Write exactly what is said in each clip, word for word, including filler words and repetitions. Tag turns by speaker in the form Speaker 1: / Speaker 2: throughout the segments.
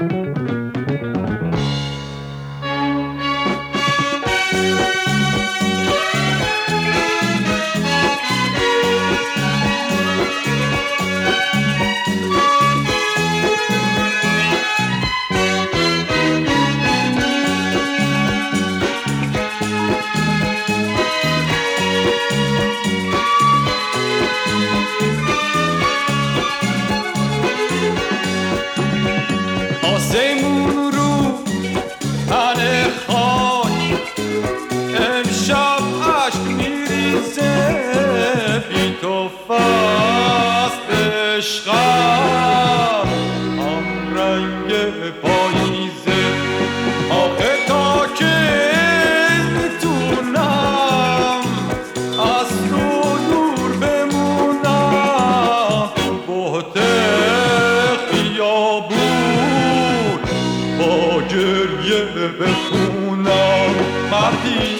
Speaker 1: آسمون رو تن خاک امشب عشق میریزه، بی تو فصل عشقم هم رنگ پاییزه. آخه تا که میتونم از تو دور بمونم، تو بهت خیابون با گریه بخونم. مردی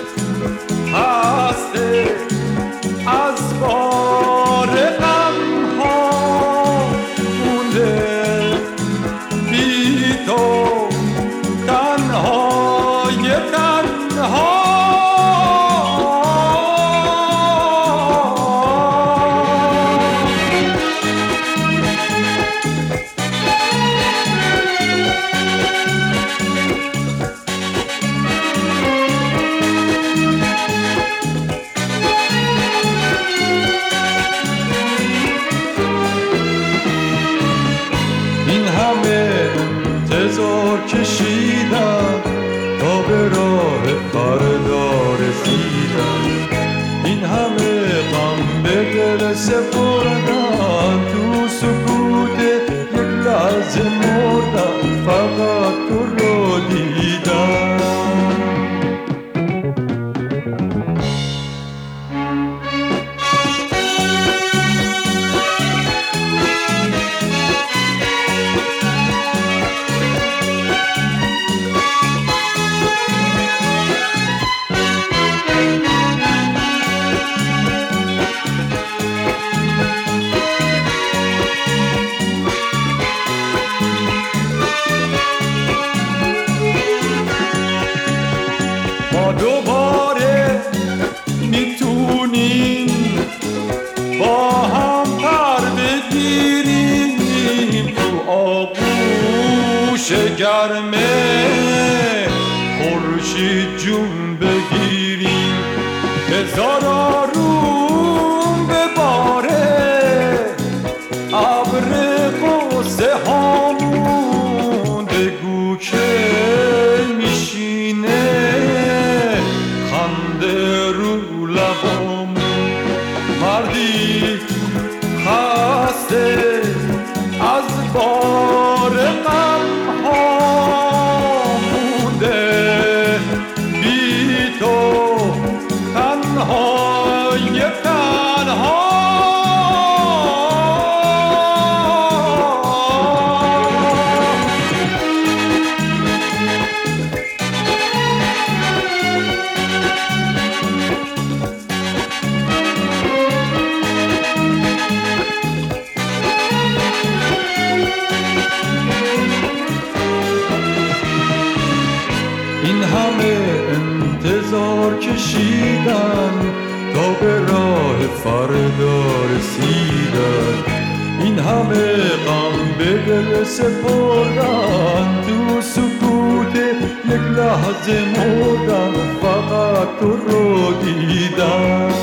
Speaker 1: هسته از بار غم ها مونده، بی تو تنهای تنها. این همه انتظار کشیدم تا به راه فردا رسیدم، این همه غم به دل سپردم، تو سکوت یک لحظه مردم، فقط تو رو دیدم. ما دوباره میتونیم با هم پر بگیریم، تو آغوش گرمه خورشید جون بگیریم. هزار آروم بباره ابر قصه هامون، بگو که میشینه خنده رو لبامون. مردی خسته از بار غم ها مونده، بی تو تنهای تنها. این همه انتظار کشیدن تا به راه فردا رسیدن، این همه غم به دل سپردن، تو سکوت یک لحظه مردم، فقط تو رو دیدم.